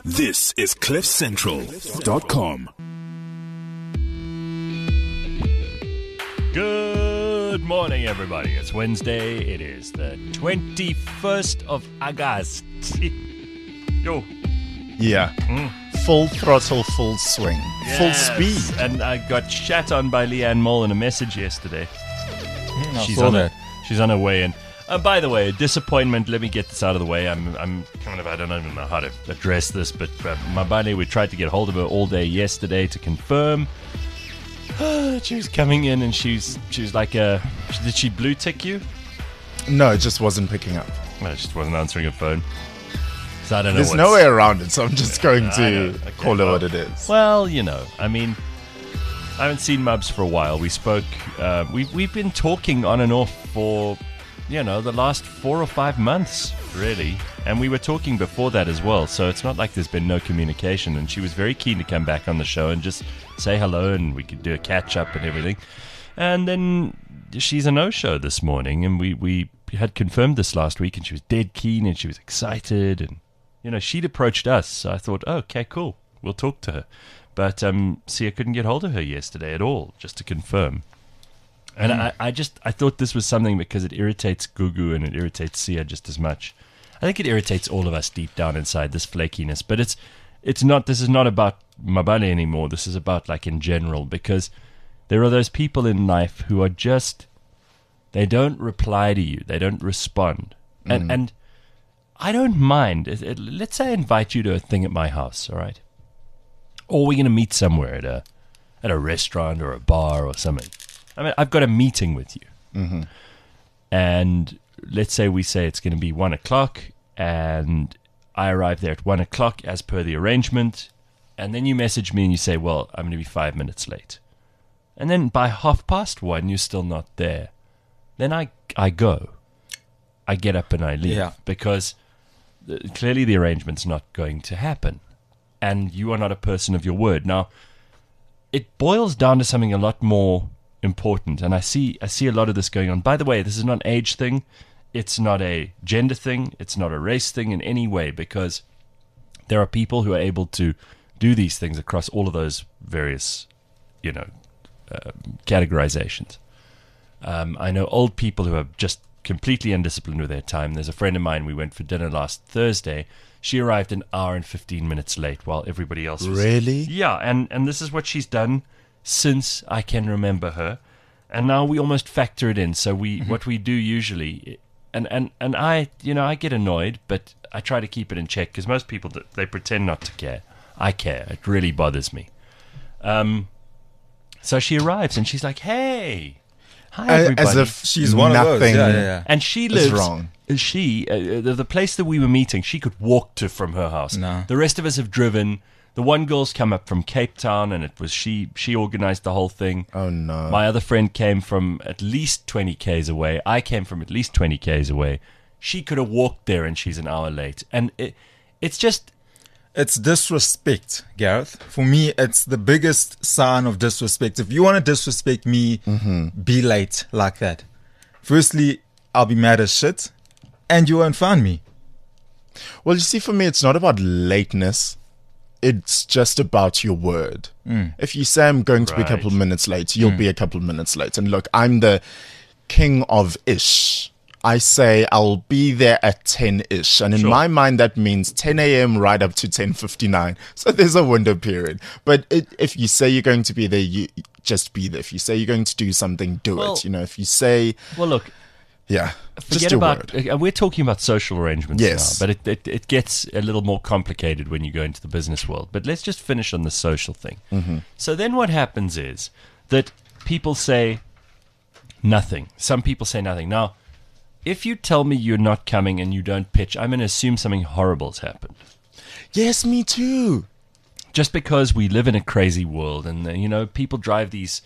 This is CliffCentral.com. Good morning, everybody. It's Wednesday. It is the 21st of August. Yo. Yeah. Full throttle, full swing. Yes. Full speed. And I got shat on by Leanne Moll in a message yesterday. She's on her way in. By the way, a disappointment. Let me get this out of the way. I'm kind of, I don't even know how to address this, but Mabane, we tried to get hold of her all day yesterday to confirm. She was coming in and she was like, did she blue tick you? No, it just wasn't picking up. No, it just wasn't answering her phone. So I don't know. There's no way around it, so I'm just going to call it what it is. Well, you know, I mean, I haven't seen Mubs for a while. We spoke, we've been talking on and off for, you know, the last 4 or 5 months, really. And we were talking before that as well, so it's not like there's been no communication. And she was very keen to come back on the show and just say hello, and we could do a catch-up and everything. And then she's a no-show this morning, and we had confirmed this last week, and she was dead keen, and she was excited, and, you know, she'd approached us, so I thought, oh, okay, cool, we'll talk to her. But, see, I couldn't get hold of her yesterday at all, just to confirm. And I thought this was something because it irritates Gugu and it irritates Sia just as much. I think it irritates all of us deep down inside, this flakiness. But it's not. This is not about Mabane anymore. This is about, like, in general, because there are those people in life who are just, they don't reply to you. They don't respond. And I don't mind. Let's say I invite you to a thing at my house, all right? Or we're going to meet somewhere at a restaurant or a bar or something. I mean, I've got a meeting with you. Mm-hmm. And let's say we say it's going to be 1 o'clock, and I arrive there at 1 o'clock as per the arrangement, and then you message me and you say, well, I'm going to be 5 minutes late. And then by 1:30, you're still not there. Then I go. I get up and I leave because clearly the arrangement's not going to happen. And you are not a person of your word. Now, it boils down to something a lot more important, and I see a lot of this going on. By the way, this is not an age thing, it's not a gender thing, it's not a race thing in any way, because there are people who are able to do these things across all of those various, you know, categorizations. I know old people who are just completely undisciplined with their time. There's a friend of mine, we went for dinner last Thursday. She arrived an hour and 15 minutes late while everybody else was... Really? Yeah, and this is what she's done since I can remember her, and now we almost factor it in. So what we do usually, and I, you know, I get annoyed, but I try to keep it in check because most people, they pretend not to care. I care. It really bothers me. So she arrives and she's like, "Hey, hi everybody," as if she's one of those. Yeah. And she lives wrong. The place that we were meeting, she could walk to from her house. No. The rest of us have driven. The one girl's come up from Cape Town, and it was she organized the whole thing. Oh, no. My other friend came from at least 20 Ks away. I came from at least 20 Ks away. She could have walked there, and she's an hour late. And it's just... It's disrespect, Gareth. For me, it's the biggest sign of disrespect. If you want to disrespect me, be late like that. Firstly, I'll be mad as shit, and you won't find me. Well, you see, for me, it's not about lateness. It's just about your word. If you say I'm going to be a couple of minutes late, you'll be a couple of minutes late. And look, I'm the king of ish. I say I'll be there at 10-ish. And in my mind, that means 10 a.m. right up to 10:59. So there's a window period. But if you say you're going to be there, you just be there. If you say you're going to do something, do it. You know, if you say... Well, look... Yeah, forget about. We're talking about social arrangements now, but it gets a little more complicated when you go into the business world. But let's just finish on the social thing. So then what happens is that people say nothing. Some people say nothing. Now, if you tell me you're not coming and you don't pitch, I'm going to assume something horrible's happened. Yes, me too. Just because we live in a crazy world, and you know, people drive these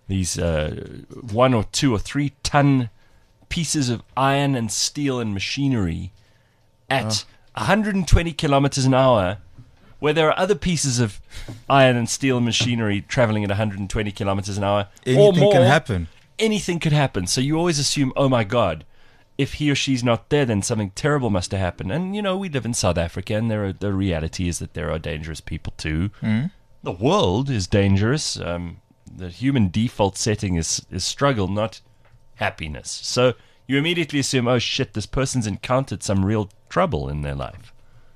1 or 2 or 3 ton pieces of iron and steel and machinery at 120 kilometers an hour, where there are other pieces of iron and steel machinery traveling at 120 kilometers an hour or more. Anything can happen. Anything could happen. So you always assume, oh my God, if he or she's not there, then something terrible must have happened. And, we live in South Africa, and the reality is that there are dangerous people too. The world is dangerous. The human default setting is struggle, not happiness. So you immediately assume, oh shit, this person's encountered some real trouble in their life.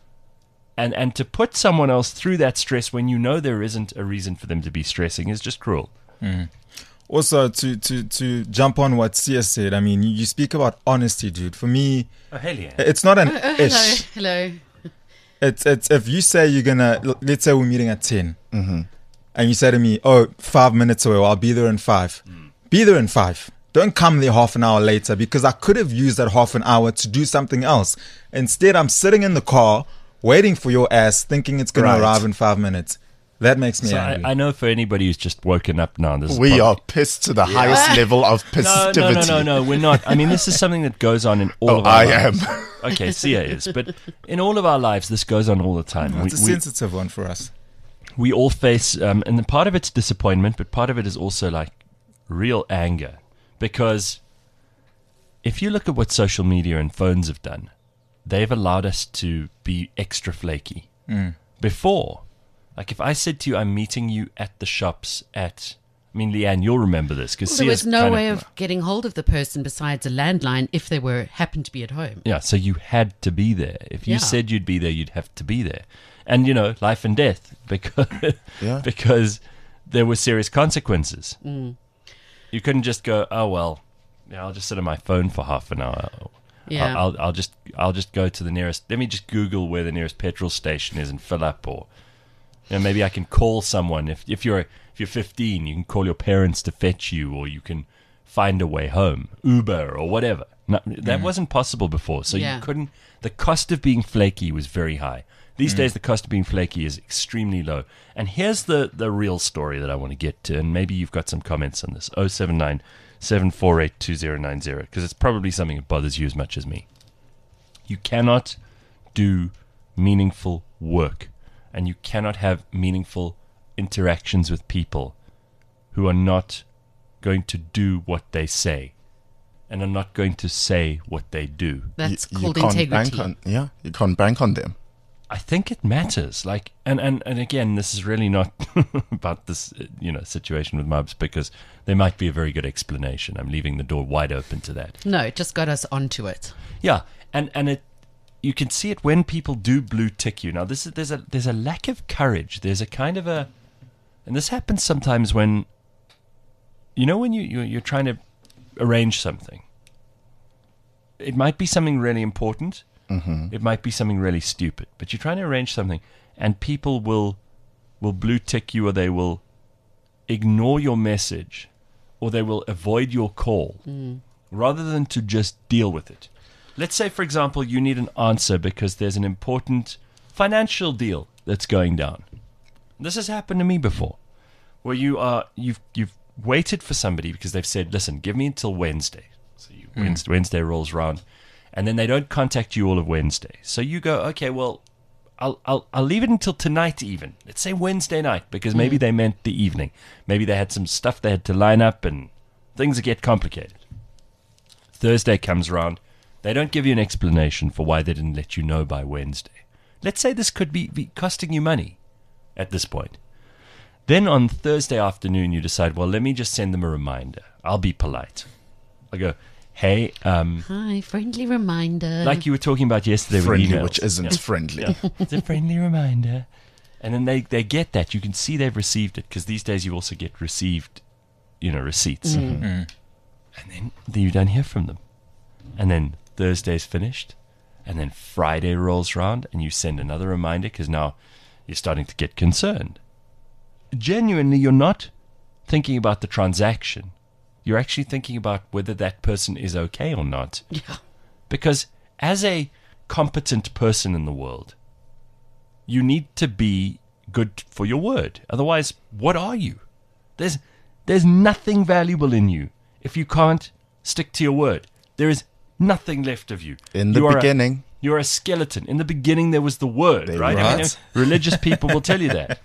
And to put someone else through that stress when you know there isn't a reason for them to be stressing is just cruel. Also, to jump on what Sia said, I mean, you speak about honesty, dude. For me, hell yeah. It's not an ish. Hello. It's if you say you're gonna, let's say we're meeting at 10, Mm-hmm. and you say to me, 5 minutes away, I'll be there in 5. Be there in 5. Don't come there half an hour later, because I could have used that half an hour to do something else. Instead, I'm sitting in the car waiting for your ass, thinking it's going to arrive in 5 minutes. That makes me So angry. I know for anybody who's just woken up now, this is We probably- are pissed to the highest level of positivity. No, we're not. I mean, this is something that goes on in all Oh, of our I lives. am. Okay, Sia is. But in all of our lives, this goes on all the time. It's a sensitive one for us. We all face, and part of it's disappointment, but part of it is also like real anger. Because if you look at what social media and phones have done, they've allowed us to be extra flaky. Before, like if I said to you, I'm meeting you at the shops Leanne, you'll remember this. Cause There was Sia's no kind way of getting hold of the person besides a landline if they happened to be at home. Yeah, so you had to be there. If you Yeah. said you'd be there, you'd have to be there. And, life and death, because there were serious consequences. You couldn't just go, oh, well, I'll just sit on my phone for half an hour. Yeah. I'll just go to the nearest, let me just Google where the nearest petrol station is and fill up, or maybe I can call someone. If you're 15, you can call your parents to fetch you, or you can find a way home, Uber or whatever. No, that wasn't possible before, so Yeah. you couldn't. The cost of being flaky was very high. These days, the cost of being flaky is extremely low. And here's the real story that I want to get to, and maybe you've got some comments on this. 079 748 2090, because it's probably something that bothers you as much as me. You cannot do meaningful work, and you cannot have meaningful interactions with people who are not going to do what they say and are not going to say what they do. That's You called can't integrity. bank on, you can't bank on them. I think it matters. Like, and again, this is really not about this, situation with Mubs, because there might be a very good explanation. I'm leaving the door wide open to that. No, it just got us onto it. Yeah, and it, you can see it when people do blue tick you. Now, there's a lack of courage. There's a kind of a, and this happens sometimes when, when you're trying to arrange something. It might be something really important. It might be something really stupid, but you're trying to arrange something, and people will blue tick you, or they will ignore your message, or they will avoid your call, rather than to just deal with it. Let's say, for example, you need an answer because there's an important financial deal that's going down. This has happened to me before, where you've waited for somebody because they've said, "Listen, give me until Wednesday." So Wednesday rolls around, and then they don't contact you all of Wednesday. So you go, "Okay, well, I'll leave it until tonight even. Let's say Wednesday night, because maybe they meant the evening. Maybe they had some stuff they had to line up, and things get complicated." Thursday comes around. They don't give you an explanation for why they didn't let you know by Wednesday. Let's say this could be costing you money at this point. Then on Thursday afternoon, you decide, well, let me just send them a reminder. I'll be polite. I go, hey, Hi, friendly reminder. like you were talking about yesterday Friendly, with emails. which isn't friendly. Yeah. It's a friendly reminder. And then they get that. You can see they've received it, because these days you also get received, receipts. And then you don't hear from them. And then Thursday's finished. And then Friday rolls around, and you send another reminder, because now you're starting to get concerned. Genuinely, you're not thinking about the transaction. You're actually thinking about whether that person is okay or not. Yeah. Because as a competent person in the world, you need to be good for your word. Otherwise, what are you? There's nothing valuable in you if you can't stick to your word. There is nothing left of you. In the beginning. You're a skeleton. In the beginning, there was the word, They right? were. I mean, religious people will tell you that.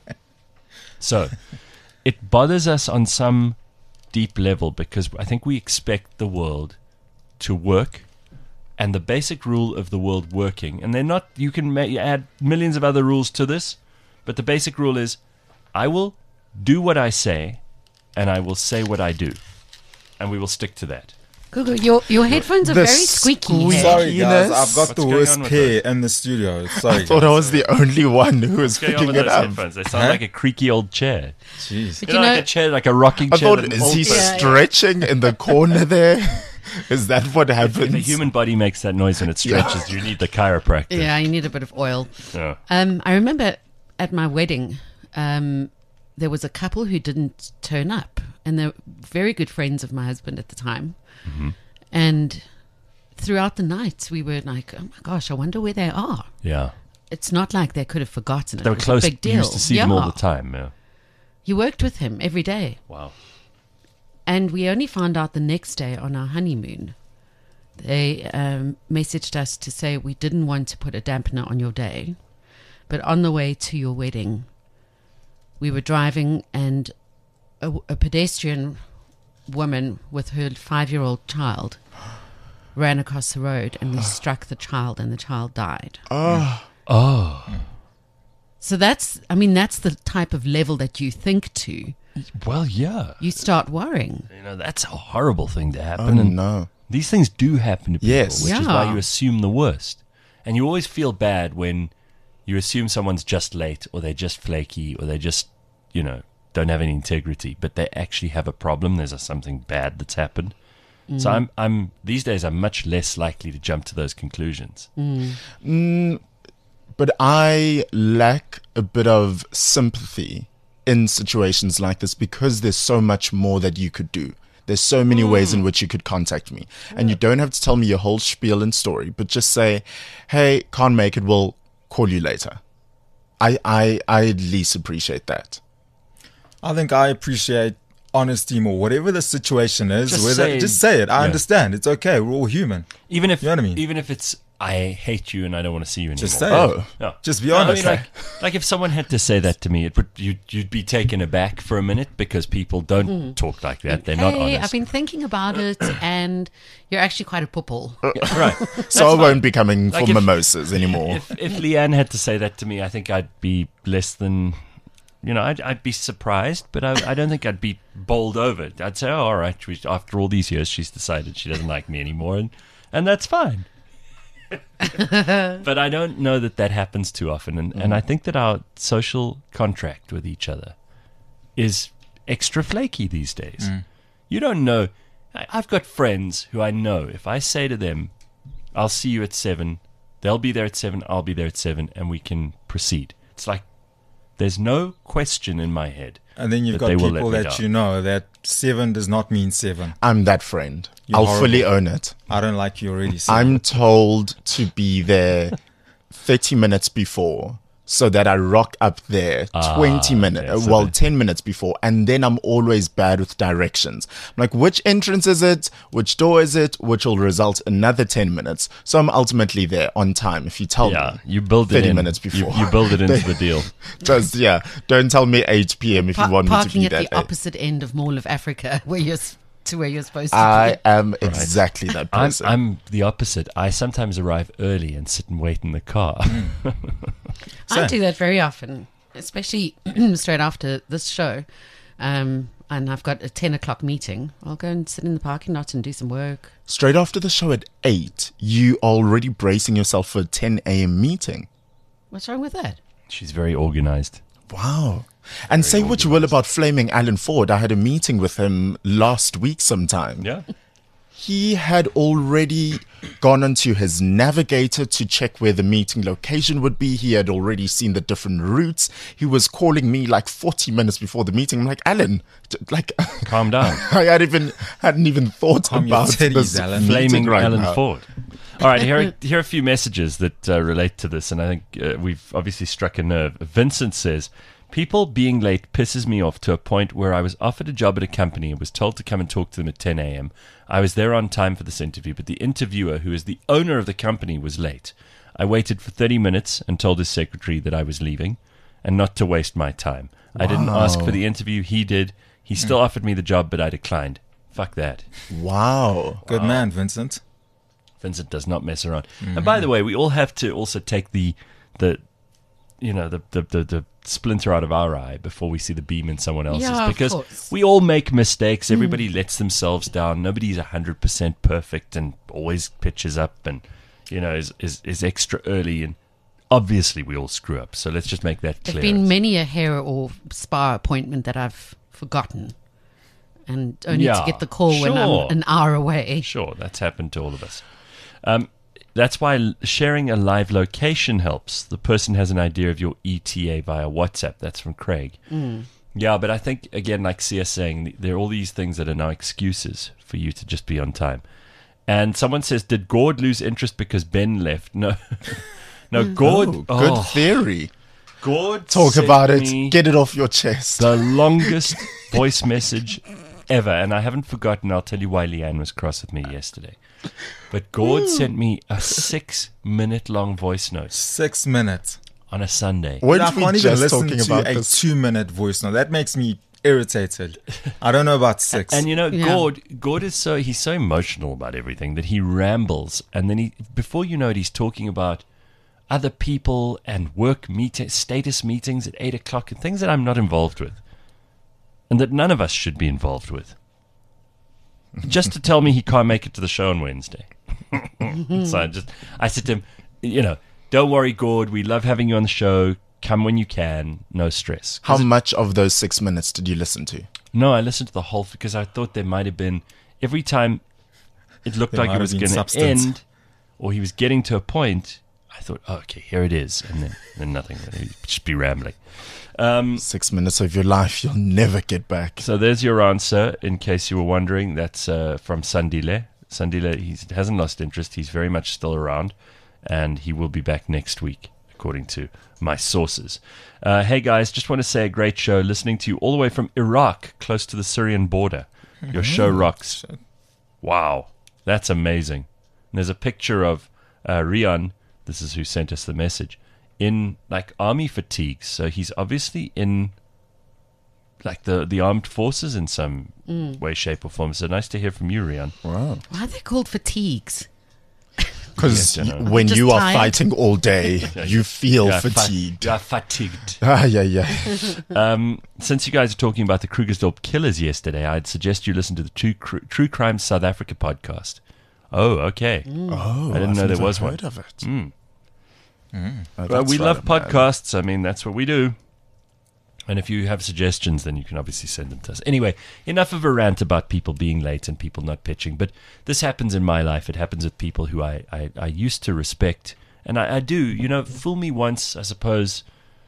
So, it bothers us on some deep level, because I think we expect the world to work and the basic rule of the world working, and they're not, you can add millions of other rules to this, but the basic rule is, I will do what I say, and I will say what I do, and we will stick to that. Google, your headphones are The very squeaky. squeak- here. Sorry, guys. Squeakiness. I've got What's the going worst on with pair in the studio. Sorry. I thought I was the only one who was What's going on picking with it those up. headphones? They sound Huh? like a creaky old chair. Jeez. But You know, like a chair, like a rocking I chair. thought, that is he folds- Yeah. stretching in the corner there? Is that what happens? The human body makes that noise when it stretches. You need the chiropractor. Yeah, you need a bit of oil. Yeah. I remember at my wedding, there was a couple who didn't turn up, and they're very good friends of my husband at the time. Mm-hmm. And throughout the night, we were like, "Oh my gosh, I wonder where they are." Yeah. It's not like they could have forgotten it. They were It was close. a big deal. You used to see them all the time. Yeah. You worked with him every day. Wow. And we only found out the next day on our honeymoon. They messaged us to say we didn't want to put a dampener on your day, but on the way to your wedding, we were driving and a pedestrian woman with her 5-year-old child ran across the road and we struck the child and the child died. Oh. So that's the type of level that you think to. Well, yeah. You start worrying. You know, that's a horrible thing to Oh, happen. and no. these things do happen to people, Yes. which is Yeah. why you assume the worst. And you always feel bad when you assume someone's just late or they're just flaky or they just, don't have any integrity, but they actually have a problem. There's something bad that's happened. So I'm these days I'm much less likely to jump to those conclusions. But I lack a bit of sympathy in situations like this because there's so much more that you could do. There's so many ways in which you could contact me. And you don't have to tell me your whole spiel and story, but just say, hey, can't make it, we'll call you later. I at least appreciate that. I think I appreciate honesty more. Whatever the situation is, Just just say it. I yeah. understand. It's okay. We're all human. Even if You know what I mean? even if it's I hate you and I don't want to see you anymore. Just say Oh. it. No. Just be No, honest. I mean, like if someone had to say that to me, you'd be taken aback for a minute because people don't talk like that. They're not Hey, honest. I've been thinking about it, and you're actually quite a poople. Yeah, right. So I won't be coming Like for if- mimosas anymore. If Leanne had to say that to me, I think I'd be less than, I'd be surprised, but I don't think I'd be bowled over. I'd say, oh, all right, after all these years, she's decided she doesn't like me anymore, and that's fine. But I don't know that happens too often, and I think that our social contract with each other is extra flaky these days. You don't know. I've got friends who I know if I say to them, I'll see you at 7, they'll be there at 7, I'll be there at 7, and we can proceed. It's like there's no question in my head. And then you've that got they will let people me that down. you know that 7 does not mean 7. I'm that friend. You're I'll horrible. fully own it. I don't like you already. 7. I'm told to be there 30 minutes before so that I rock up there 20 minutes, yeah, so 10 minutes before, and then I'm always bad with directions. I'm like, which entrance is it? Which door is it? Which will result another 10 minutes. So I'm ultimately there on time if you tell Yeah, me. you build it 30 in. minutes before. You build it into the deal. Just, don't tell me 8 p.m. if you want me to Parking be at there. the opposite end of Mall of Africa, where you're supposed to I am exactly that person. I'm the opposite. I sometimes arrive early and sit and wait in the car. be. I do that very often, especially straight after this show. And I've got a 10 o'clock meeting. I'll go and sit in the parking lot and do some work. Straight after the show at 8, you are already bracing yourself for a 10 a.m. meeting. What's wrong with that? She's very organized. Wow. And say what you will about flaming Alan Ford. I had a meeting with him last week sometime. Yeah. He had already gone onto his navigator to check where the meeting location would be. He had already seen the different routes. He was calling me like 40 minutes before the meeting. I'm like, Alan, Calm down. I hadn't even thought Calm your about titties, this Alan. meeting Flaming right Alan now. Ford. All right, here are a few messages that relate to this, and I think we've obviously struck a nerve. Vincent says, people being late pisses me off to a point where I was offered a job at a company and was told to come and talk to them at 10 a.m. I was there on time for this interview, but the interviewer, who is the owner of the company, was late. I waited for 30 minutes and told his secretary that I was leaving and not to waste my time. I didn't ask for the interview, he did. He still offered me the job, but I declined. Fuck that. Wow. Good man, Vincent. Vincent does not mess around. And by the way, we all have to also take the splinter out of our eye before we see the beam in someone else's, Yeah, of because course. we all make mistakes. Everybody lets themselves down. Nobody's 100% perfect and always pitches up and is extra early, and obviously we all screw up. So let's just make that There've clear. been many a hair or spa appointment that I've forgotten, and only to get the call when sure. I'm an hour away. Sure, that's happened to all of us. That's why sharing a live location helps. The person has an idea of your ETA via WhatsApp. That's from Craig. Yeah, but I think, again, like Sia's saying, there are all these things that are now excuses for you to just be on time. And someone says, did Gord lose interest because Ben left? No. No, Gord. Good theory. Gord Talk sent about it. me Get it off your chest. the longest voice message ever. And I haven't forgotten. I'll tell you why Leanne was cross with me yesterday. But Gord sent me a 6-minute long voice note 6 minutes. on a Sunday. Weren't I we can't even just listen talking to about a this? 2-minute voice note. That makes me irritated. I don't know about 6. And Yeah. Gord is he's so emotional about everything that he rambles, and then before you know it, he's talking about other people and work status meetings at 8:00 and things that I'm not involved with, and that none of us should be involved with. Just to tell me he can't make it to the show on Wednesday. So I said to him, don't worry, Gord, we love having you on the show. Come when you can, no stress. How much of those 6 minutes did you listen to? No, I listened to the whole because I thought there might have been, every time it looked There like might it was have been going to substance. end or he was getting to a point, I thought, oh, okay, here it is. And then nothing. He'd just be rambling. 6 minutes of your life you'll never get back. So there's your answer, in case you were wondering. That's from Sandile. Sandile, he hasn't lost interest. He's very much still around, and he will be back next week, according to my sources. Hey, guys, just want to say a great show. Listening to you all the way from Iraq, close to the Syrian border. Your show rocks. Wow, that's amazing. And there's a picture of Rian, this is who sent us the message, in like army fatigues. So he's obviously in like the armed forces in some way, shape, or form. So nice to hear from you, Rian. Wow. Why are they called fatigues? Because Yes, I know. when Just you are tired. fighting all day, you feel fatigued. You are fatigued. Yeah. Since you guys are talking about the Krugersdorp killers yesterday, I'd suggest you listen to the True Crime South Africa podcast. Oh, okay. Oh, I didn't know I've there never was heard one. of it. Oh, Well, that's we right love up my alley. podcasts. I mean, that's what we do. And if you have suggestions, then you can obviously send them to us. Anyway, enough of a rant about people being late and people not pitching. But this happens in my life. It happens with people who I used to respect. And I do. Fool me once, I suppose.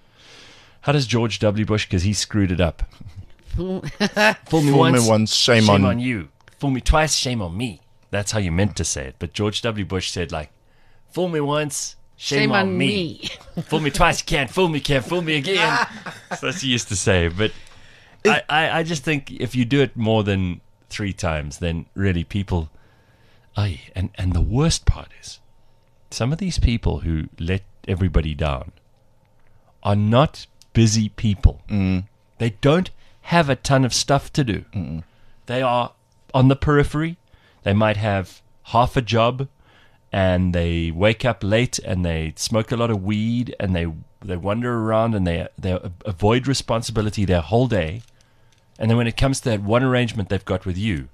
How does George W. Bush? Because he screwed it up. Fool me Fool me once, shame on you. Fool me twice, shame on me. That's how you meant to say it. But George W. Bush said, like, fool me once, shame on me. Fool me twice, you can't fool me again. So that's what he used to say. But I just think if you do it more than 3 times, then really people... And the worst part is, some of these people who let everybody down are not busy people. They don't have a ton of stuff to do. They are on the periphery. They might have half a job, and they wake up late and they smoke a lot of weed and they wander around and they avoid responsibility their whole day. And then when it comes to that one arrangement they've got with you,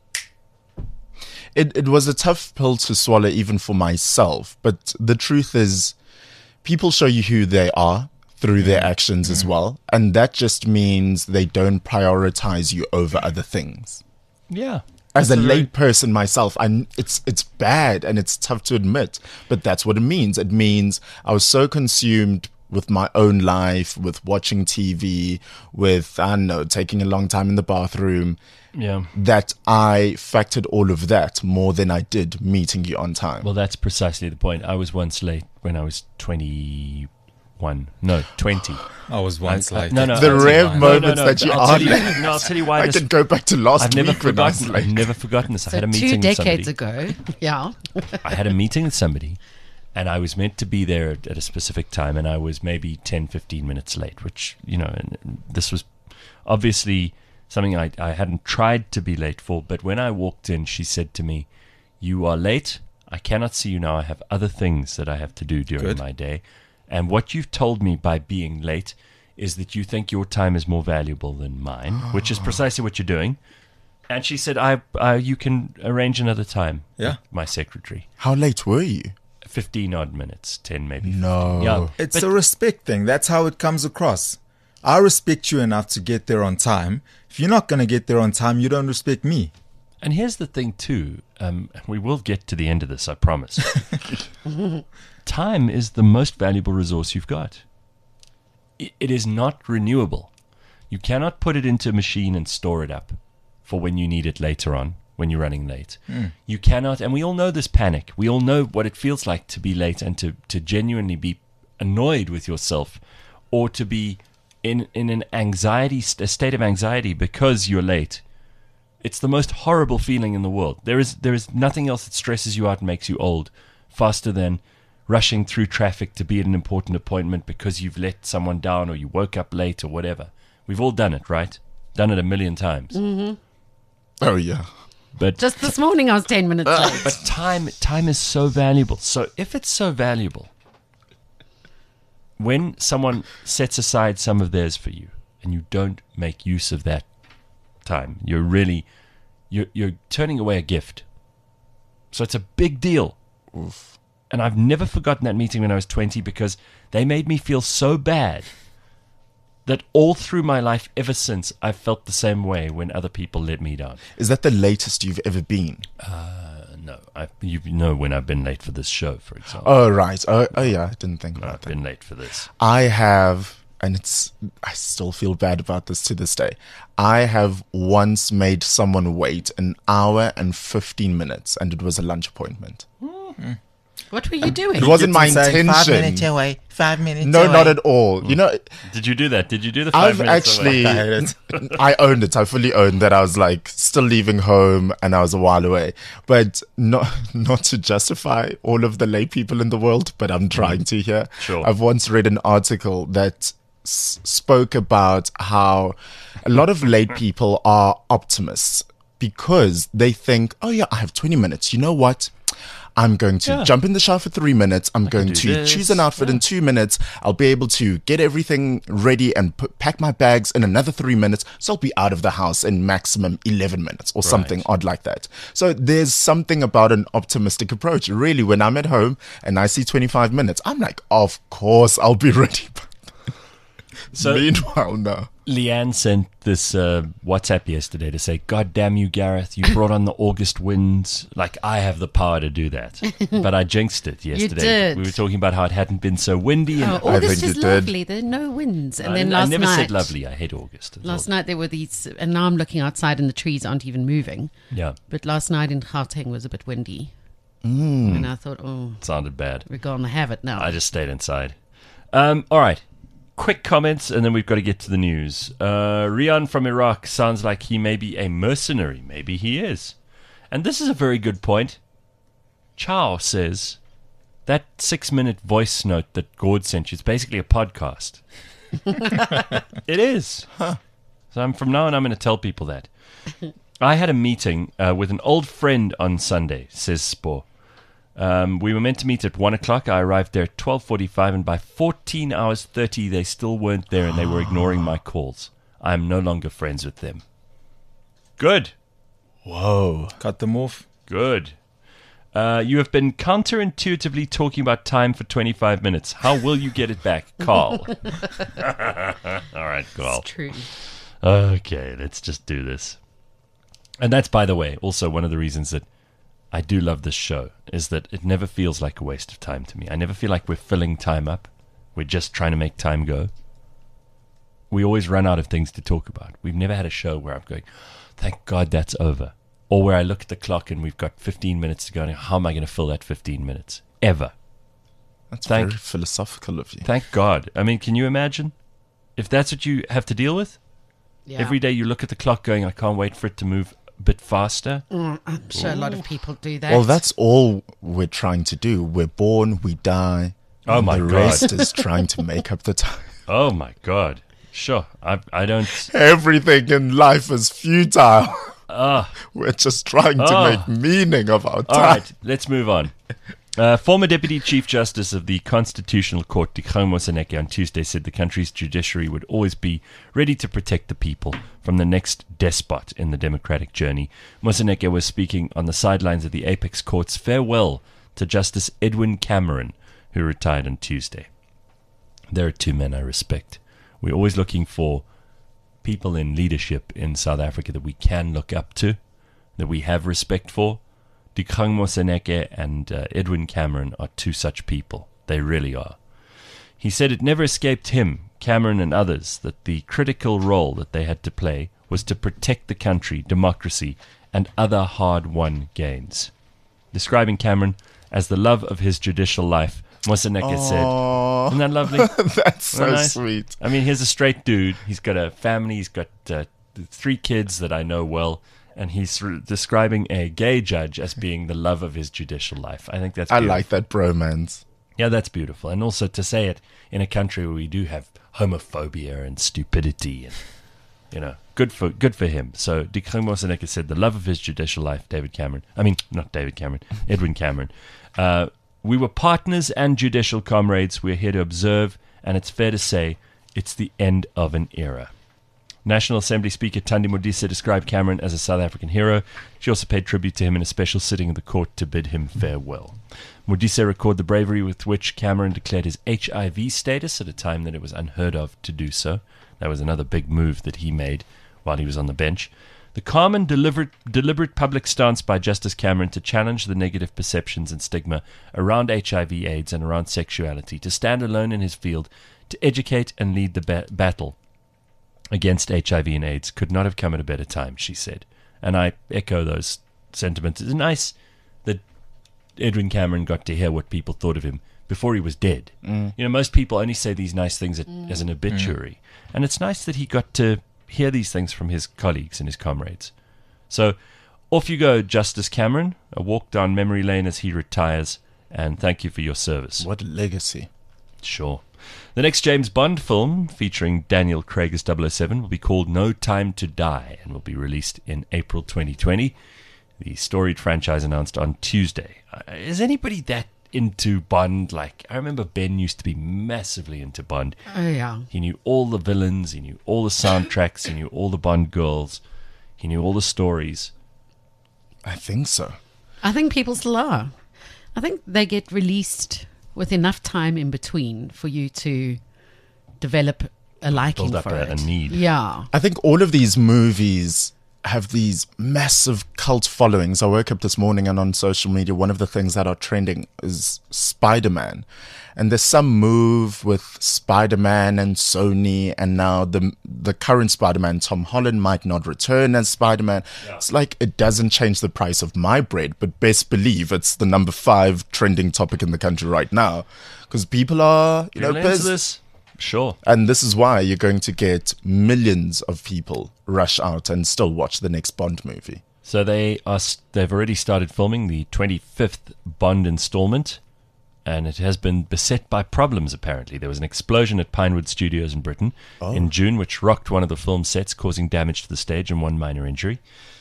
It was a tough pill to swallow even for myself. But the truth is, people show you who they are through their actions as well. And that just means they don't prioritize you over other things. yeah. As a late person myself, it's bad and it's tough to admit, but that's what it means. It means I was so consumed with my own life, with watching TV, with, I don't know, taking a long time in the bathroom, Yeah. that I factored all of that more than I did meeting you on time. Well, that's precisely the point. I was once late when I was 21. No, 20. I was once late. No, the I'll tell you rare why. moments that you I'll are tell you, late. no, I'll tell you why. I this, can go back to last I've never week when I was forgotten. late. I've never forgotten this. I So had a 2 meeting with somebody. decades ago, yeah. I had a meeting with somebody, and I was meant to be there at a specific time, and I was maybe 10, 15 minutes late, which, and this was obviously something I hadn't tried to be late for. But when I walked in, she said to me, "You are late. I cannot see you now. I have other things that I have to do during Good. my day. And what you've told me by being late is that you think your time is more valuable than mine, which is precisely what you're doing. And she said, you can arrange another time. Yeah. My secretary. How late were you? 15 odd minutes, 10 maybe. 15. No. Yeah. It's But- a respect thing. That's how it comes across. I respect you enough to get there on time. If you're not going to get there on time, you don't respect me. And here's the thing, too. We will get to the end of this, I promise. Time is the most valuable resource you've got. It is not renewable. You cannot put it into a machine and store it up for when you need it later on, when you're running late. You cannot, and we all know this panic. We all know what it feels like to be late and to genuinely be annoyed with yourself, or to be in an a state of anxiety because you're late. It's the most horrible feeling in the world. There is nothing else that stresses you out and makes you old faster than rushing through traffic to be at an important appointment because you've let someone down or you woke up late or whatever. We've all done it, right? Done it a million times. Oh, yeah. But Just this morning, I was 10 minutes late. but time is so valuable. So if it's so valuable, when someone sets aside some of theirs for you and you don't make use of that time, you're turning away a gift. So it's a big deal. Oof. And I've never forgotten that meeting when I was 20 because they made me feel so bad that all through my life ever since, I've felt the same way when other people let me down. Is that the latest you've ever been? No, you know when I've been late for this show, for example. Oh, right. Oh, yeah. I didn't think I've about that. been late for this. I have, and I still feel bad about this to this day. I have once made someone wait an hour and 15 minutes, and it was a lunch appointment. What were you doing? It wasn't my Saying 5 minutes intention. away, 5 minutes No, away. not at all. You know, Did you do that? Did you do the 5 I've minutes? actually, I hate I owned it. I fully owned that I was like still leaving home and I was a while away. But not to justify all of the late people in the world, but I'm trying to here. Sure. I've once read an article that spoke about how a lot of late people are optimists because they think, oh yeah, I have 20 minutes. You know what? I'm going to jump in the shower for 3 minutes. I'm going do to this. choose an outfit in 2 minutes. I'll be able to get everything ready and pack my bags in another 3 minutes. So I'll be out of the house in maximum 11 minutes or something odd like that. So there's something about an optimistic approach. Really, when I'm at home and I see 25 minutes, I'm like, of course I'll be ready. So Meanwhile, no. Leanne sent this WhatsApp yesterday to say, God damn you, Gareth, you brought on the August winds. Like, I have the power to do that. But I jinxed it yesterday. did. We were talking about how it hadn't been so windy. And Oh, August think is you did. lovely. There are no winds. And I then last never night, said lovely. I hate August. It's last all- night there were these, and now I'm looking outside and the trees aren't even moving. Yeah, But last night in Gauteng was a bit windy. And I thought, oh, it sounded bad. we're going to have it now. I just stayed inside. All right. Quick comments, and then we've got to get to the news. Rian from Iraq sounds like he may be a mercenary. Maybe he is. And this is a very good point. Chow says that 6-minute voice note that Gord sent you is basically a podcast. It is. So from now on, I'm going to tell people that. I had a meeting with an old friend on Sunday, says Spor. We were meant to meet at 1 o'clock. I arrived there at 12:45, and by 14 hours 30, they still weren't there, and they were ignoring my calls. I am no longer friends with them. Good. Whoa. Cut them off. Good. You have been counterintuitively talking about time for 25 minutes. How will you get it back, Carl? All right, Carl. It's true. Okay, let's just do this. And that's, by the way, also one of the reasons that I do love this show, is that it never feels like a waste of time to me. I never feel like we're filling time up. We're just trying to make time go. We always run out of things to talk about. We've never had a show where I'm going, thank God that's over. Or where I look at the clock and we've got 15 minutes to go, and how am I going to fill that 15 minutes? Ever. That's Thank- very philosophical of you. Thank God. I mean, can you imagine? If that's what you have to deal with? Yeah. Every day you look at the clock going, I can't wait for it to move a bit faster. I'm sure a lot of people do that. Well, that's all we're trying to do. We're born, we die. Oh, and my the God. rest is trying to make up the time. Oh my God. Sure. I don't. Everything in life is futile. We're just trying to make meaning of our time. All right, let's move on. Former Deputy Chief Justice of the Constitutional Court, Dikgang Moseneke, on Tuesday said the country's judiciary would always be ready to protect the people from the next despot in the democratic journey. Moseneke was speaking on the sidelines of the Apex Court's farewell to Justice Edwin Cameron, who retired on Tuesday. There are two men I respect. We're always looking for people in leadership in South Africa that we can look up to, that we have respect for. Dikgang Moseneke and Edwin Cameron are two such people. They really are. He said it never escaped him, Cameron and others, that the critical role that they had to play was to protect the country, democracy, and other hard-won gains. Describing Cameron as the love of his judicial life, Moseneke said, isn't that lovely? That's so nice? sweet. I mean, here's a straight dude. He's got a family. He's got 3 kids that I know well. And he's describing a gay judge as being the love of his judicial life. I think that's beautiful. I like that bromance. Yeah, that's beautiful. And also to say it in a country where we do have homophobia and stupidity, and good for him. So Dikgang Moseneke said the love of his judicial life, Edwin Cameron. We were partners and judicial comrades. We're here to observe, and it's fair to say it's the end of an era. National Assembly Speaker Thandi Modise described Cameron as a South African hero. She also paid tribute to him in a special sitting of the court to bid him farewell. Modise recorded the bravery with which Cameron declared his HIV status at a time that it was unheard of to do so. That was another big move that he made while he was on the bench. The calm and deliberate public stance by Justice Cameron to challenge the negative perceptions and stigma around HIV/AIDS and around sexuality, to stand alone in his field, to educate and lead the battle against HIV and AIDS could not have come at a better time, she said. And I echo those sentiments. It's nice that Edwin Cameron got to hear what people thought of him before he was dead. Most people only say these nice things as an obituary. And it's nice that he got to hear these things from his colleagues and his comrades. So off you go, Justice Cameron. A walk down memory lane as he retires. And thank you for your service. What a legacy. Sure. The next James Bond film, featuring Daniel Craig as 007, will be called No Time to Die and will be released in April 2020. The storied franchise announced on Tuesday. Is anybody that into Bond? Like, I remember Ben used to be massively into Bond. Oh, yeah. He knew all the villains, he knew all the soundtracks, he knew all the Bond girls, he knew all the stories. I think so. I think people still are. I think they get released with enough time in between for you to develop a liking Build up for a it. need. Yeah. I think all of these movies have these massive cult followings. I woke up this morning and on social media, one of the things that are trending is Spider-Man. And there's some move with Spider-Man and Sony, and now the current Spider-Man, Tom Holland, might not return as Spider-Man. Yeah. It's like it doesn't change the price of my bread, but best believe it's the number 5 trending topic in the country right now. Because people are, into this? Sure. And this is why you're going to get millions of people rush out and still watch the next Bond movie. So they've already started filming the 25th Bond installment, and it has been beset by problems, apparently. There was an explosion at Pinewood Studios in Britain in June, which rocked one of the film sets, causing damage to the stage and one minor injury.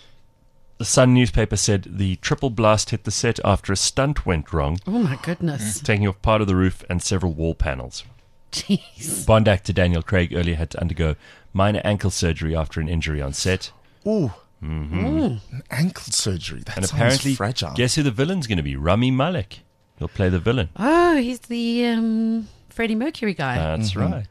The Sun newspaper said the triple blast hit the set after a stunt went wrong, Oh, my goodness. taking off part of the roof and several wall panels. Jeez. Bond actor Daniel Craig earlier had to undergo minor ankle surgery after an injury on set. Ooh. An ankle surgery. That And sounds apparently, fragile. guess who the villain's going to be? Rami Malek. He'll play the villain. Oh, he's the Freddie Mercury guy. That's right.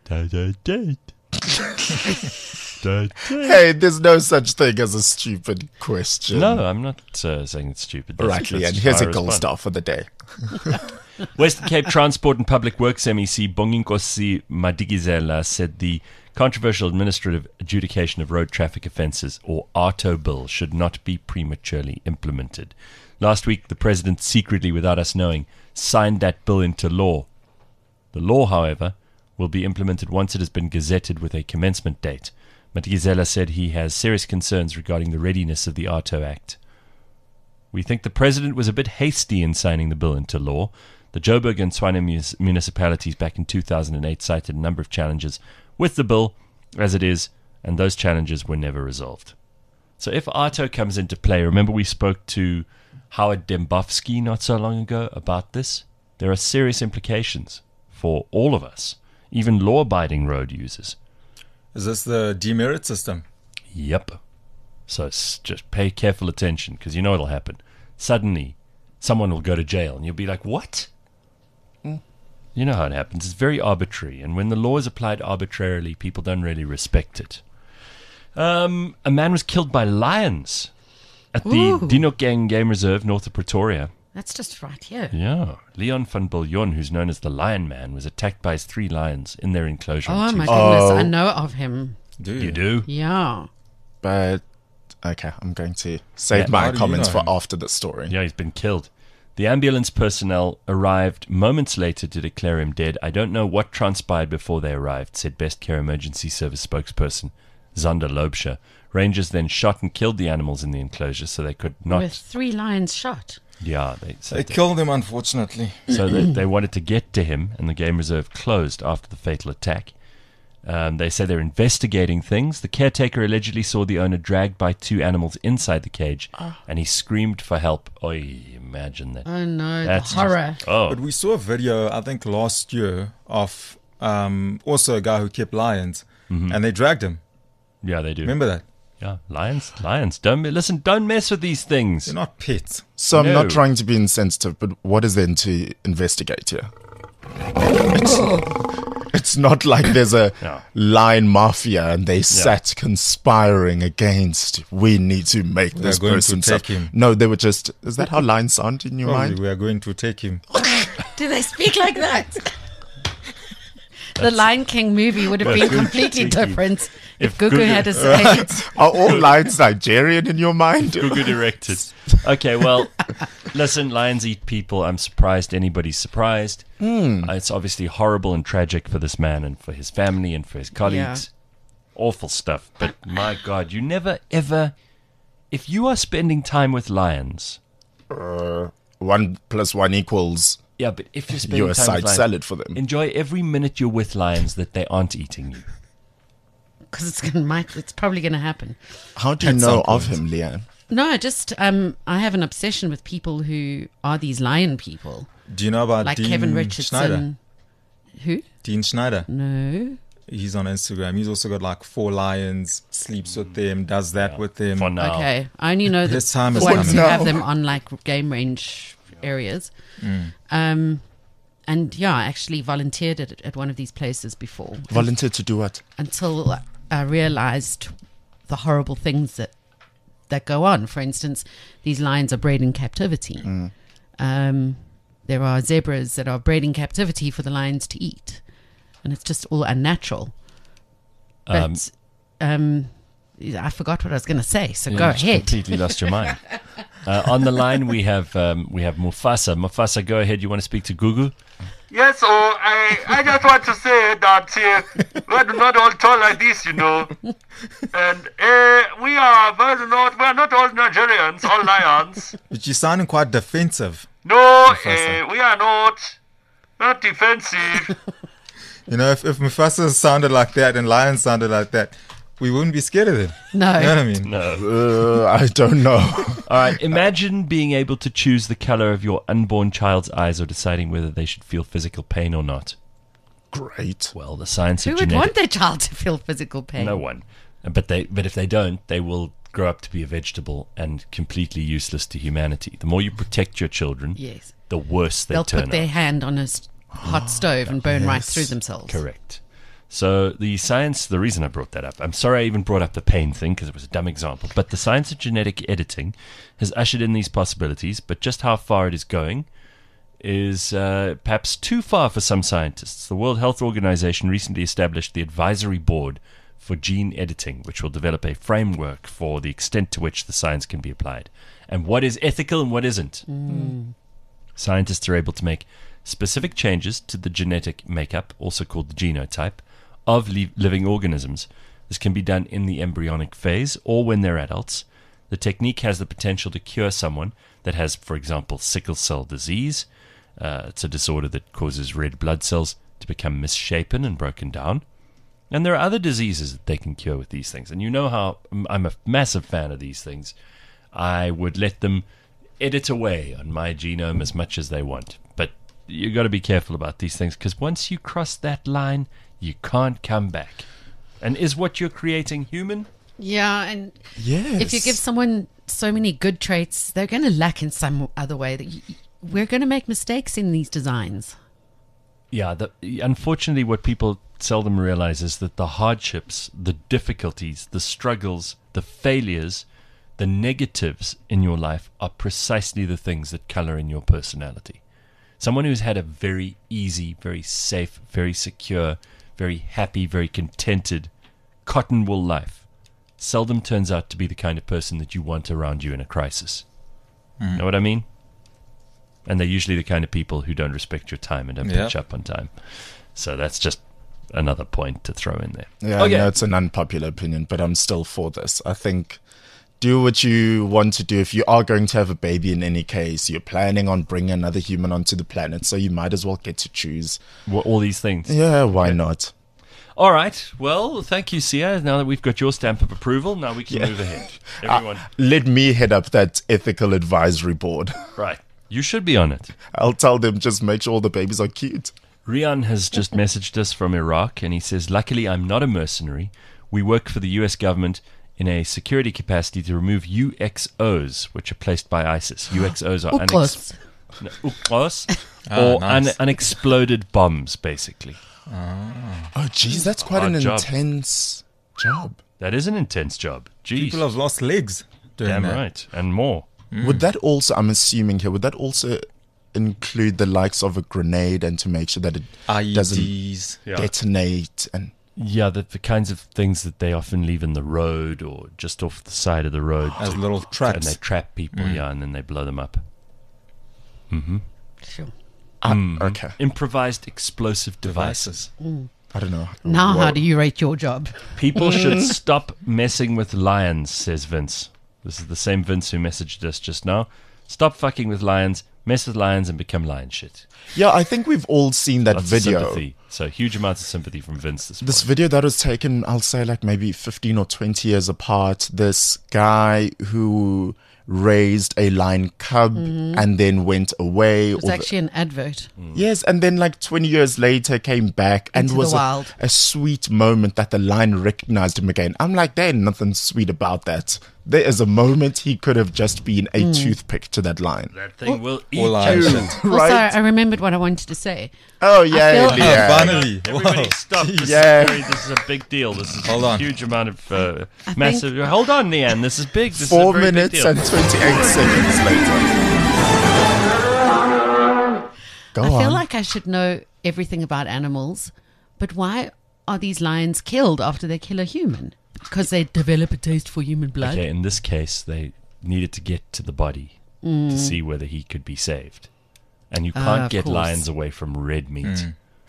Hey, there's no such thing as a stupid question. No, I'm not saying it's stupid. All right, Leanne, here's a gold response. star for the day. Western Cape Transport and Public Works MEC Bonginkosi Madikizela said the controversial administrative adjudication of road traffic offences, or ARTO bill, should not be prematurely implemented. Last week, the president, secretly without us knowing, signed that bill into law. The law, however, will be implemented once it has been gazetted with a commencement date. Madikizela said he has serious concerns regarding the readiness of the ARTO Act. We think the president was a bit hasty in signing the bill into law. The Joburg and Tshwane municipalities back in 2008 cited a number of challenges with the bill as it is, and those challenges were never resolved. So if Arto comes into play, remember we spoke to Howard Dembowski not so long ago about this? There are serious implications for all of us, even law-abiding road users. Is this the demerit system? Yep. So just pay careful attention, because you know what'll happen. Suddenly, someone will go to jail, and you'll be like, what? You know how it happens. It's very arbitrary, and when the law is applied arbitrarily, people don't really respect it. A man was killed by lions at the Ooh. Dinokeng Game Reserve north of Pretoria. That's just right here. Yeah. Leon van Biljon, who's known as the Lion Man, was attacked by his 3 lions in their enclosure. Oh on my Tuesday. goodness, I know of him. You do? Yeah. But okay, I'm going to save Yeah, my how do you comments know for him? after the story. Yeah, he's been killed. The ambulance personnel arrived moments later to declare him dead. I don't know what transpired before they arrived, said Best Care Emergency Service spokesperson Zander Loubser. Rangers then shot and killed the animals in the enclosure so they could not... With 3 lions shot. Yeah, They killed him, unfortunately. so they wanted to get to him, and the game reserve closed after the fatal attack. They say they're investigating things. The caretaker allegedly saw the owner dragged by 2 animals inside the cage, and he screamed for help. Oy, imagine that. Oh no, That's the horror. Oh, But we saw a video, I think last year, of also a guy who kept lions, and they dragged him. yeah, they do. Remember that? Yeah, lions. Don't mess with these things. They're not pets. So I'm No. not trying to be insensitive, but what is there to investigate here? It's not like there's a Yeah. lion mafia and they sat conspiring against, we need to make We this are going to person take suffer. him. No, they were just, is that how lions sound in your Probably mind? we are going to take him. Do they speak like that? The Lion King movie would have been completely different if Gugu Gugu- had a say. Are all lions Nigerian in your mind? Google directed. Okay, well, listen, lions eat people. I'm surprised anybody's surprised. It's obviously horrible and tragic for this man and for his family and for his colleagues. Awful stuff. But my God, you never ever, if you are spending time with lions, 1 + 1 equals yeah, but if you're spending you're a time side with lions, salad for them. enjoy every minute you're with lions that they aren't eating you. Because it's probably going to happen. How do you At know some of point. him, Leanne? No, just I have an obsession with people who are these lion people, Do you know about like Dean Kevin Richardson. Schneider? Who? Dean Schneider. No. He's on Instagram. He's also got like 4 lions, sleeps with them, does that with them. For now. Okay, I only know the His time is ones coming. who No. have them on like game range areas. And yeah, I actually volunteered at one of these places before Volunteer to do what? until I realized the horrible things that go on. For instance, these lions are bred in captivity. There are zebras that are bred in captivity for the lions to eat, and it's just all unnatural. But I forgot what I was going to say, so go You just ahead. completely lost your mind. On the line, we have Mufasa. Mufasa, go ahead. You want to speak to Gugu? Yes, I just want to say that we do not all talk like this, you know. And we are not all Nigerians, all lions. But you're sounding quite defensive. No, Mufasa. we are not defensive. You know, if Mufasa sounded like that and lions sounded like that, we wouldn't be scared of them. No. You know what I mean? No. I don't know. All right. Imagine being able to choose the color of your unborn child's eyes or deciding whether they should feel physical pain or not. Great. Well, the science Who of would genetic... want their child to feel physical pain? No one. But if they don't, they will grow up to be a vegetable and completely useless to humanity. The more you protect your children, Yes. the worse they They'll turn put their out. hand on a hot stove and burn right Yes. through themselves. Correct. So the reason I brought that up, I'm sorry I even brought up the pain thing because it was a dumb example, but the science of genetic editing has ushered in these possibilities, but just how far it is going is perhaps too far for some scientists. The World Health Organization recently established the Advisory Board for Gene Editing, which will develop a framework for the extent to which the science can be applied, and what is ethical and what isn't. Scientists are able to make specific changes to the genetic makeup, also called the genotype, of living organisms. This can be done in the embryonic phase or when they're adults. The technique has the potential to cure someone that has, for example, sickle cell disease. It's a disorder that causes red blood cells to become misshapen and broken down. And there are other diseases that they can cure with these things. And you know how I'm a massive fan of these things. I would let them edit away on my genome as much as they want. But you got to be careful about these things, because once you cross that line, you can't come back. And is what you're creating human? Yeah, and Yes. if you give someone so many good traits, they're going to lack in some other way. We're going to make mistakes in these designs. Yeah, unfortunately, what people seldom realize is that the hardships, the difficulties, the struggles, the failures, the negatives in your life are precisely the things that color in your personality. Someone who's had a very easy, very safe, very secure, very happy, very contented, cotton wool life seldom turns out to be the kind of person that you want around you in a crisis. Know what I mean? And they're usually the kind of people who don't respect your time and don't pitch up on time. So that's just another point to throw in there. Yeah, Okay. I know it's an unpopular opinion, but I'm still for this. I think do what you want to do. If you are going to have a baby in any case, you're planning on bringing another human onto the planet, so you might as well get to choose. All these things. Yeah, why not? All right. Well, thank you, Sia. Now that we've got your stamp of approval, now we can move ahead. Everyone. Let me head up that ethical advisory board. Right. You should be on it. I'll tell them just make sure all the babies are cute. Rian has just messaged us from Iraq, and he says, luckily, I'm not a mercenary. We work for the U.S. government in a security capacity to remove UXOs, which are placed by ISIS. UXOs are Ukos. nice. Unexploded bombs, basically. Oh, geez, that's quite an Hard job. intense job. That is an intense job. Jeez. People have lost legs doing Damn that. right. And more. Would that also, I'm assuming here, would that also include the likes of a grenade and to make sure that it doesn't IEDs. Yeah. detonate? And Yeah, the kinds of things that they often leave in the road or just off the side of the road. As little And they traps. trap people, and then they blow them up. Sure. okay, Improvised explosive devices. I don't know. Now, Whoa. how do you rate your job? People should stop messing with lions, says Vince. This is the same Vince who messaged us just now. Stop fucking with lions, mess with lions, and become lion shit. Yeah, I think we've all seen that Lots video. of sympathy. So huge amounts of sympathy from Vince this This morning. video that was taken, I'll say like maybe 15 or 20 years apart. This guy who raised a lion cub and then went away. It was actually an advert. Yes, and then like 20 years later came back and Into was the wild. a sweet moment that the lion recognized him again. I'm like, there ain't nothing sweet about that. There is a moment he could have just been a toothpick to that lion. That thing will eat All lion you. shit. Right? Also, I remembered what I wanted to say. Oh, yeah, feel- yeah. Finally. Everybody Whoa. stop. This, Yeah. this is a big deal. This is Hold a on. huge amount of massive... Hold on, Leanne. This is big. This is a 4 very big minutes deal. and 28 seconds later. Go I on. feel like I should know everything about animals, but why are these lions killed after they kill a human? Because they develop a taste for human blood? Okay, in this case, they needed to get to the body to see whether he could be saved. And you can't of get course. lions away from red meat.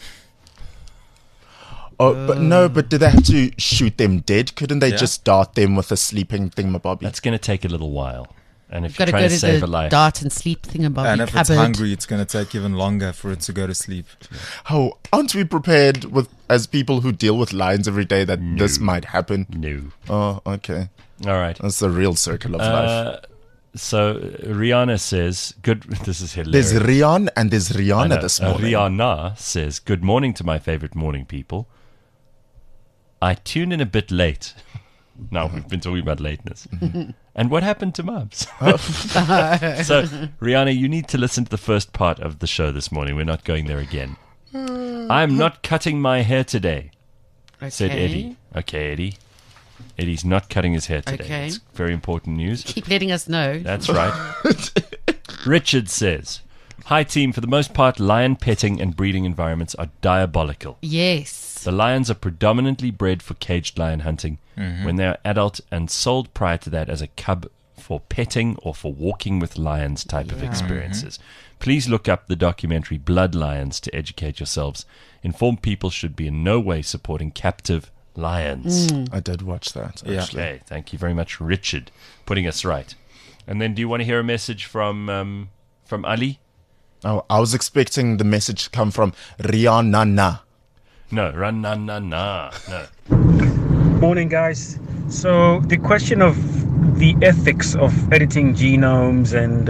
Oh, but no, but did they have to shoot them dead? Couldn't they Yeah. just dart them with a sleeping thingamabobby? That's going to take a little while. And if Got you're to trying go to to save a the life... dart and sleep thingabobby And if it's cupboard. hungry, it's going to take even longer for it to go to sleep. Oh, aren't we prepared with as people who deal with lions every day that this might happen? No. Oh, okay. All right. That's the real circle of life. So Rihanna says, "Good." This is hilarious. There's Rian and there's I Rihanna know. this morning. Rihanna says, "Good morning to my favorite morning people. I tune in a bit late." Now we've been talking about lateness. And what happened to Mubs? So Rihanna, you need to listen to the first part of the show this morning. We're not going there again. I'm not cutting my hair today, said Okay. Eddie. Okay, Eddie. Eddie's not cutting his hair today. Okay. It's very important news. Keep letting us know. That's right. Richard says, "Hi team, for the most part, lion petting and breeding environments are diabolical. Yes. The lions are predominantly bred for caged lion hunting when they are adult and sold prior to that as a cub for petting or for walking with lions type of experiences. Please look up the documentary Blood Lions to educate yourselves. Informed people should be in no way supporting captive lions." I did watch that, Yeah. actually. Okay, thank you very much, Richard, putting us right. And then do you want to hear a message from Ali? Oh, I was expecting the message to come from Rihanna. No, run, na, na, na. No. Morning, guys. So the question of the ethics of editing genomes and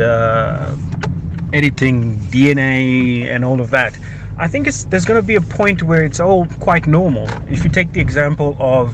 editing DNA and all of that, I think there's going to be a point where it's all quite normal. If you take the example of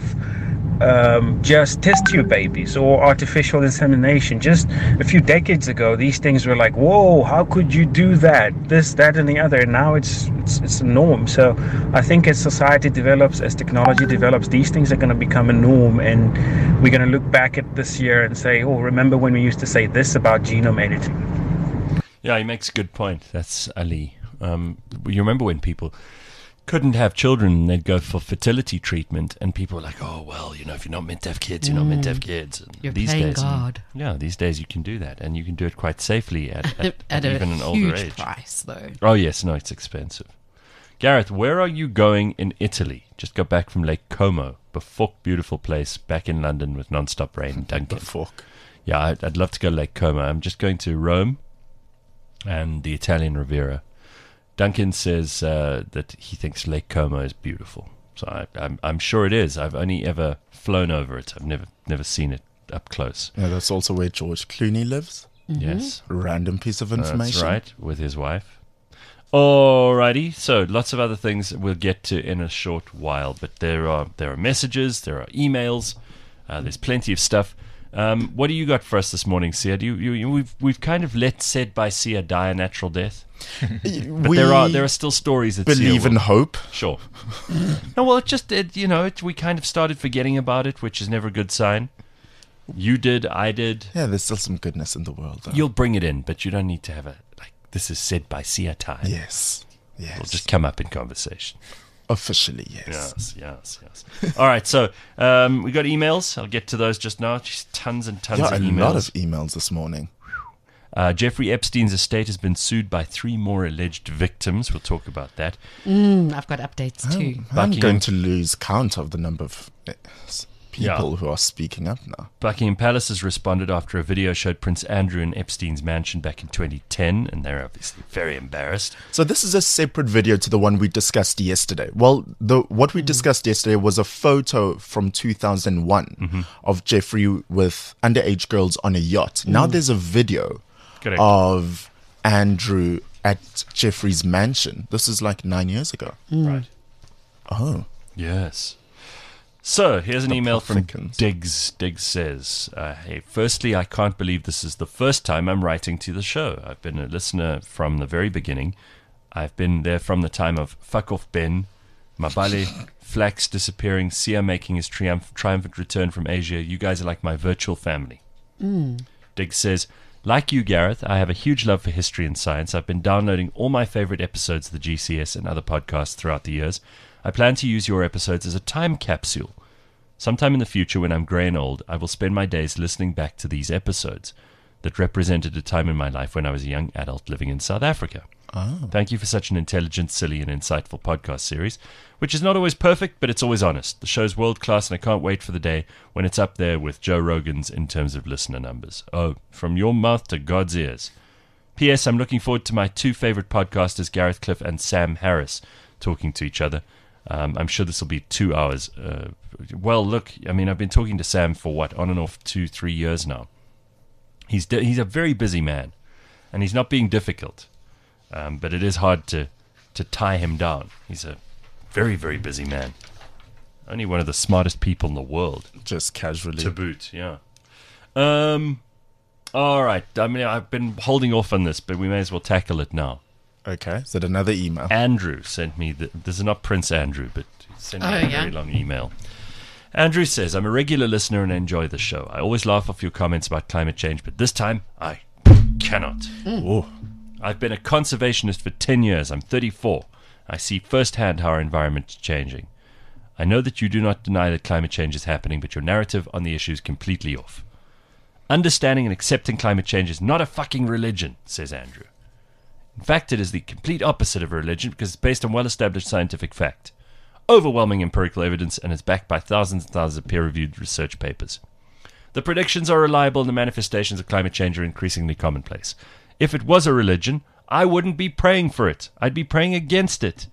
just test tube babies or artificial insemination, just a few decades ago, these things were like, whoa, how could you do that? This, that, and the other. And now it's a norm. So I think as society develops, as technology develops, these things are going to become a norm, and we're going to look back at this year and say, oh, remember when we used to say this about genome editing? Yeah, he makes a good point. That's Ali. You remember when people couldn't have children and they'd go for fertility treatment, and people were like, oh, well, you know, if you're not meant to have kids, you're not meant to have kids. And You're playing God. These days you can do that, and you can do it quite safely at At even a an older huge age. price, though. Oh, yes, no, it's expensive. Gareth, where are you going in Italy? Just got back from Lake Como, Befok, beautiful place, back in London with non-stop rain. Duncan. Fork. Yeah, I'd love to go to Lake Como. I'm just going to Rome and the Italian Riviera. Duncan says that he thinks Lake Como is beautiful. So I'm sure it is. I've only ever flown over it. I've never seen it up close. Yeah, that's also where George Clooney lives. Yes. Random piece of information. That's right, with his wife. Alrighty, so lots of other things we'll get to in a short while, but there are messages, there are emails, there's plenty of stuff. What do you got for us this morning, Sia? We've kind of let Said by Sia die a natural death, but there are still stories that Believe Sia in hope. Sure. No, well, we kind of started forgetting about it, which is never a good sign. You did, I did. Yeah, there's still some goodness in the world, though. You'll bring it in, but you don't need to have this is Said by Sia time. Yes. It'll just come up in conversation. Officially, yes. Yes. All right, so we got emails. I'll get to those just now. Just tons and tons of emails. A lot of emails this morning. Jeffrey Epstein's estate has been sued by 3 more alleged victims. We'll talk about that. I've got updates too. I'm going to lose count of the number of people who are speaking up now. Buckingham Palace has responded after a video showed Prince Andrew in Epstein's mansion back in 2010, and they're obviously very embarrassed. So this is a separate video to the one we discussed yesterday. Well, what we discussed yesterday was a photo from 2001 of Jeffrey with underage girls on a yacht. Now there's a video Correct. of Andrew at Jeffrey's mansion. This is like 9 years ago. Right. Oh. Yes. So, here's an email from Thickens. Diggs. Diggs says, hey, firstly, I can't believe this is the first time I'm writing to the show. I've been a listener from the very beginning. I've been there from the time of Fuck Off Ben, Mabale, Flax disappearing, Sia making his triumphant return from Asia. You guys are like my virtual family. Diggs says, like you, Gareth, I have a huge love for history and science. I've been downloading all my favorite episodes of the GCS and other podcasts throughout the years. I plan to use your episodes as a time capsule. Sometime in the future, when I'm grey and old, I will spend my days listening back to these episodes that represented a time in my life when I was a young adult living in South Africa. Oh. Thank you for such an intelligent, silly, and insightful podcast series, which is not always perfect, but it's always honest. The show's world-class, and I can't wait for the day when it's up there with Joe Rogan's in terms of listener numbers. Oh, from your mouth to God's ears. P.S. I'm looking forward to my 2 favorite podcasters, Gareth Cliff and Sam Harris, talking to each other. I'm sure this will be 2 hours. Well, look, I mean, I've been talking to Sam for on and off 2-3 years now. He's a very busy man, and he's not being difficult. But it is hard to tie him down. He's a very, very busy man. Only one of the smartest people in the world. Just casually. To boot, yeah. All right. I mean, I've been holding off on this, but we may as well tackle it now. Okay, is that another email? Andrew sent me, this is not Prince Andrew, but he sent me a very long email. Andrew says, I'm a regular listener and I enjoy the show. I always laugh off your comments about climate change, but this time I cannot. Oh. I've been a conservationist for 10 years. I'm 34. I see firsthand how our environment is changing. I know that you do not deny that climate change is happening, but your narrative on the issue is completely off. Understanding and accepting climate change is not a fucking religion, says Andrew. In fact, it is the complete opposite of a religion because it's based on well-established scientific fact, overwhelming empirical evidence, and is backed by thousands and thousands of peer-reviewed research papers. The predictions are reliable and the manifestations of climate change are increasingly commonplace. If it was a religion, I wouldn't be praying for it. I'd be praying against it.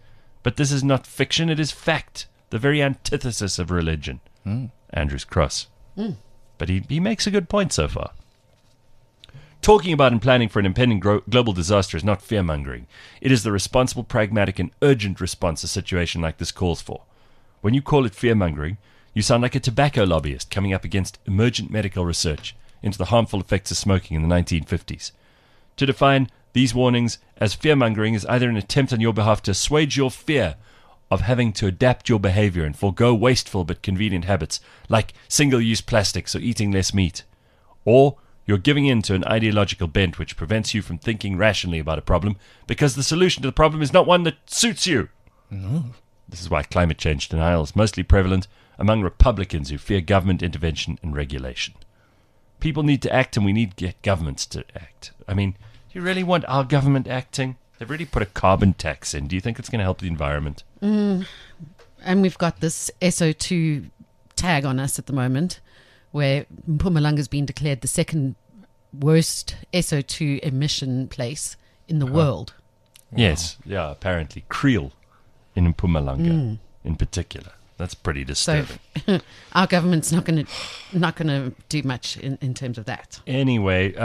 But this is not fiction, it is fact. The very antithesis of religion. Andrew's cross. But he makes a good point so far. Talking about and planning for an impending global disaster is not fear-mongering. It is the responsible, pragmatic, and urgent response a situation like this calls for. When you call it fear-mongering, you sound like a tobacco lobbyist coming up against emergent medical research into the harmful effects of smoking in the 1950s. To define these warnings as fear-mongering is either an attempt on your behalf to assuage your fear of having to adapt your behavior and forego wasteful but convenient habits like single-use plastics or eating less meat, or you're giving in to an ideological bent which prevents you from thinking rationally about a problem because the solution to the problem is not one that suits you. This is why climate change denial is mostly prevalent among Republicans who fear government intervention and regulation. People need to act, and we need to get governments to act. I mean, do you really want our government acting? They've already put a carbon tax in. Do you think it's going to help the environment? And we've got this SO2 tag on us at the moment, where Mpumalanga's been declared the second worst SO2 emission place in the world. Yes, yeah, apparently. Kriel in Mpumalanga in particular. That's pretty disturbing. So our government's not going to do much in terms of that. Anyway,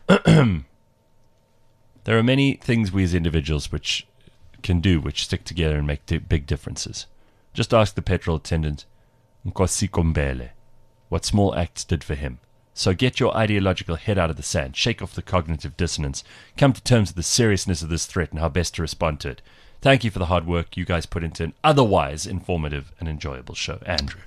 there are many things we as individuals which stick together and make big differences. Just ask the petrol attendant, Nkosi Kombele, what small acts did for him. So get your ideological head out of the sand, shake off the cognitive dissonance, come to terms with the seriousness of this threat and how best to respond to it. Thank you for the hard work you guys put into an otherwise informative and enjoyable show. Andrew.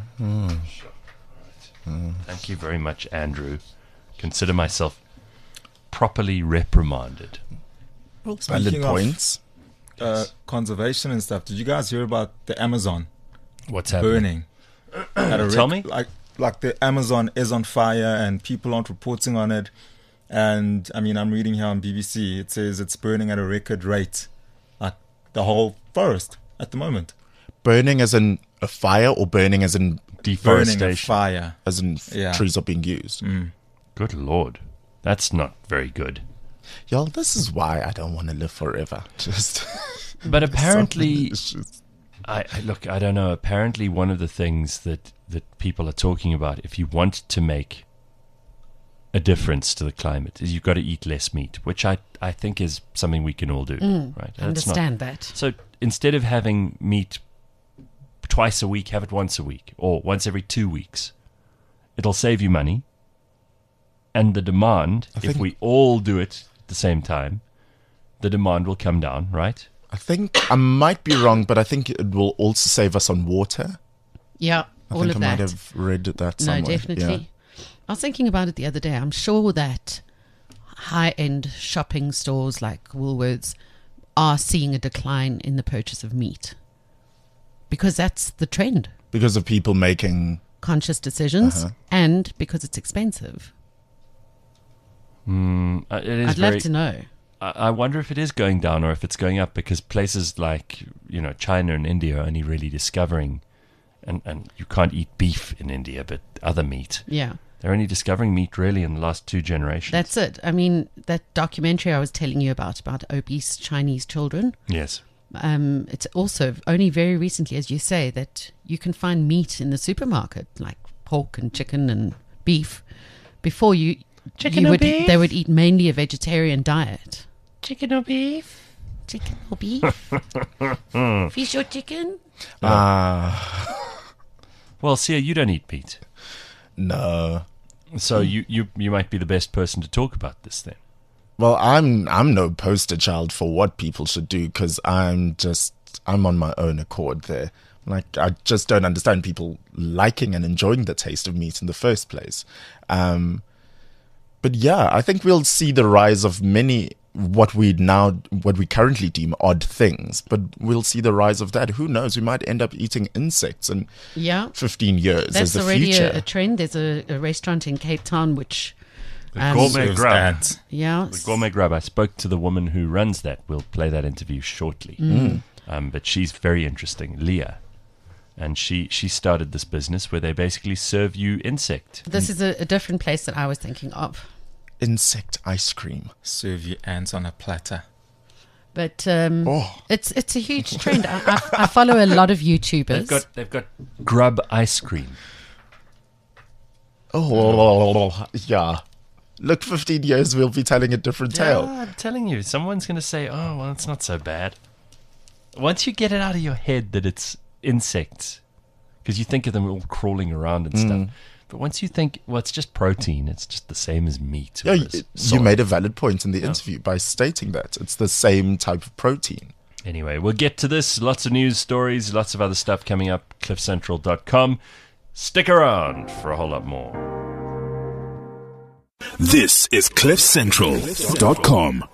Thank you very much, Andrew. Consider myself properly reprimanded. Valid points. Conservation and stuff. Did you guys hear about the Amazon What's happening? burning? Tell me. Like the Amazon is on fire and people aren't reporting on it. And I mean, I'm reading here on BBC. It says it's burning at a record rate, like the whole forest at the moment. Burning as in a fire, or burning as in Deforestation. Burning a fire. as in trees are being used? Good Lord. That's not very good. Y'all, this is why I don't want to live forever. Just But apparently, it's just- I don't know. Apparently, one of the things that people are talking about, if you want to make a difference to the climate, is you've got to eat less meat, which I think is something we can all do. Right? I understand that. So instead of having meat twice a week, have it once a week or once every 2 weeks. It'll save you money. And the demand, if we all do it at the same time, the demand will come down, right? I think I might be wrong, but I think it will also save us on water. Yeah, I all think of I that. might have read that somewhere. No, definitely. Yeah. I was thinking about it the other day. I'm sure that high-end shopping stores like Woolworths are seeing a decline in the purchase of meat because that's the trend. Because of people making... Conscious decisions and because it's expensive. I'd love to know. I wonder if it is going down or if it's going up, because places like, China and India are only really discovering, and you can't eat beef in India, but other meat. Yeah. They're only discovering meat really in the last 2 generations. That's it. I mean, that documentary I was telling you about obese Chinese children. Yes. It's also only very recently, as you say, that you can find meat in the supermarket, like pork and chicken and beef. Before they would eat mainly a vegetarian diet. Chicken or beef? Chicken or beef? Fish or chicken? Well, Sia, you don't eat meat. No. So you might be the best person to talk about this then. Well, I'm no poster child for what people should do, because I'm on my own accord there. Like, I just don't understand people liking and enjoying the taste of meat in the first place. But yeah, I think we'll see the rise of many what we currently deem odd things, but we'll see the rise of that. Who knows? We might end up eating insects in 15 years as That's the already future. a trend. There's a restaurant in Cape Town which... Gourmet Serves Grub. ants. Yeah. The Gourmet Grub. I spoke to the woman who runs that. We'll play that interview shortly. But she's very interesting, Leah. And she started this business where they basically serve you insect. This is a different place that I was thinking of. Insect ice cream. Serve you ants on a platter. But it's a huge trend. I follow a lot of YouTubers. They've got grub ice cream. Oh, yeah. Look, 15 years, we'll be telling a different tale. Yeah, I'm telling you, someone's going to say, "Oh, well, it's not so bad." Once you get it out of your head that it's insects, because you think of them all crawling around and stuff. But once you think, well, it's just protein, it's just the same as meat. Yeah, you made a valid point in the interview by stating that. It's the same type of protein. Anyway, we'll get to this. Lots of news stories, lots of other stuff coming up. CliffCentral.com. Stick around for a whole lot more. This is CliffCentral.com.